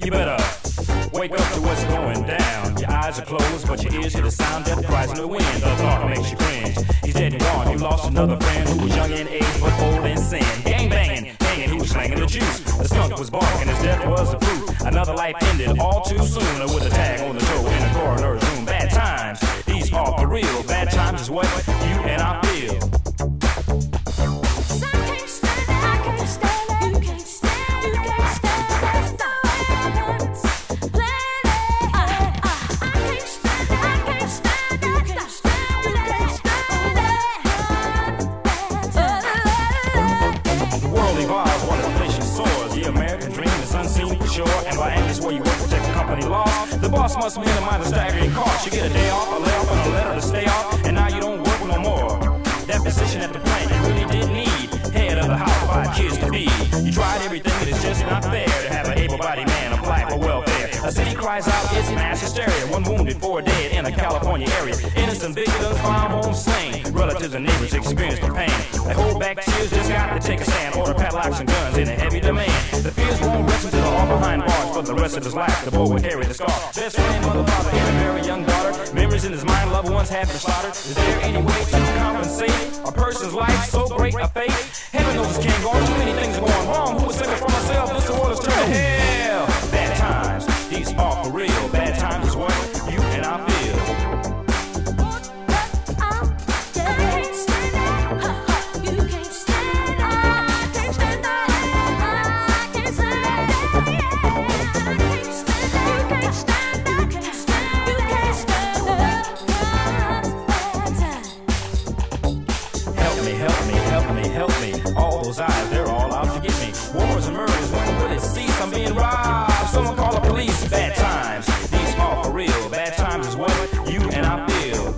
You better wake up to what's going down. Your eyes are closed, but your ears hear the sound. Death cries in the wind. The thought makes you cringe. He's dead and gone. You lost another friend who was young in age but old in sin. Gang banging, hanging, he was slanging the juice. The skunk was barking, his death was the proof. Another life ended all too soon with a tag on the toe in a coroner's room. Bad times, these are for real. Bad times is what you and I feel. And by Angus where you work, protect the company laws. The boss must minimize the staggering cost. You get a day off, a layoff, and a letter to stay off, and now you don't work no more. That position at the plant you really did need. Head of the house, 5 kids to be. You tried everything, and it's just not fair to have an able-bodied man apply for welfare. A city cries out, it's mass hysteria. 1 wounded, 4 dead in a California area. Innocent victims found home slain. Relatives and neighbors experience the pain. They hold back tears, just got to take a stand. Order padlocks and guns in a heavy demand. The fears won't rest until they're all behind bars. For the rest of his life, the boy will carry the scar. Best friend, mother, father, and a very young daughter. Memories in his mind, loved ones have been slaughtered. Is there any way to compensate a person's life so great a fate? Heaven knows this can't go on. Too many things are going wrong. Who would save us from ourselves? This world is turning to hell. Bad times, these are for real. Bad times is what you and I feel. Help me, all those eyes, they're all out to get me. Wars and murders, when will it cease? I'm being robbed, someone call the police. Bad times, these are for real. Bad times is what you and I feel.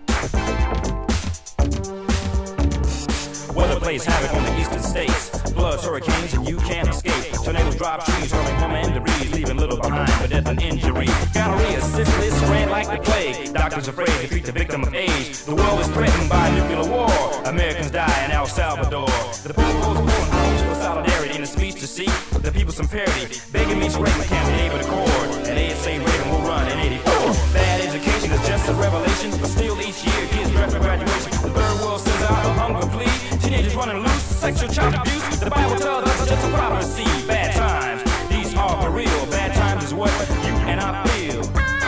Weather plays havoc on the eastern states. Floods, hurricanes, and you can't escape. Tornadoes drop trees, hurling home and debris, leaving little behind for death and injury. Gonorrhea, syphilis, spread like the plague. Doctors afraid to treat the victim of age. The world is threatened by nuclear war. Americans die in El Salvador. The Pope goes pulling homes for solidarity in a speech to seek the people some parity. Begging me to break my camp able to accord. And they say Reagan will run in 84. Bad education is just a revelation, but still each year kids draft for graduation. The third world sends out a hunger plea. Teenagers running loose, sexual child abuse. The Bible tells us it's just a prophecy. Bad times, these are for real. Bad times is what you and I feel.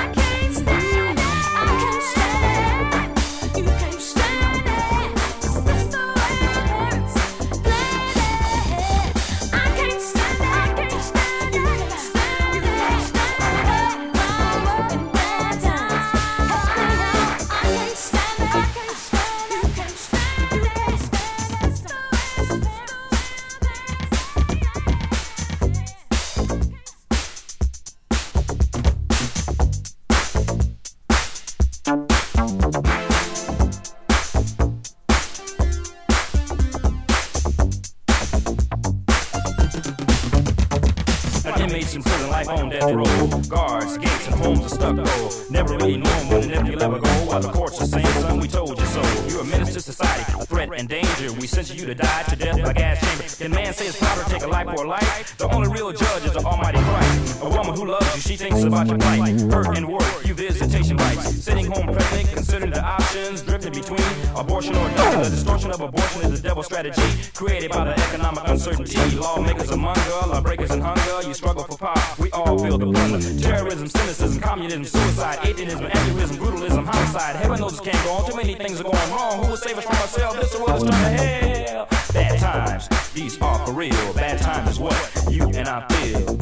Inmates in prison life on death row. Guards, gates, and homes are stuck though. Never really knowing when and if you'll ever go. While the courts are saying, son, we told you so. You're a menace to society, a threat and danger. We sent you to die to death by gas chamber. Can man say it's proper to take a life for a life? The only real judge is the Almighty Christ. A woman who loves you, she thinks about your plight. Hurt and work, you visitation rights. Sitting home pregnant, considering the options. Drifting between abortion or death. The distortion of abortion is a devil's strategy created by the economic uncertainty. Lawmakers among us, lawbreakers in hunger. You struggle for power, we all feel the plunder. Terrorism, cynicism, communism, suicide, atheism, atheism, brutalism, homicide. Heaven knows it can't go on. Too many things are going wrong. Who will save us from ourselves? This world is turning to hell. Bad times, these are for real. Bad times is what you and I feel.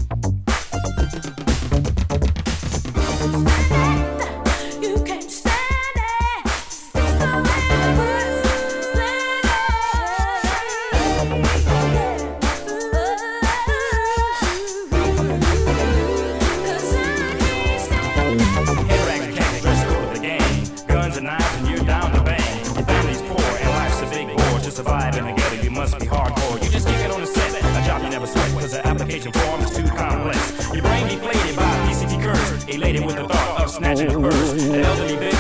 You can't stand it. It's the way it was. Surviving together, you must be hardcore. You just kick it on the set, a job you never sweat, cause the application form is too complex. Your brain deflated by a PCT curse, elated with the thought of snatching a purse. The elderly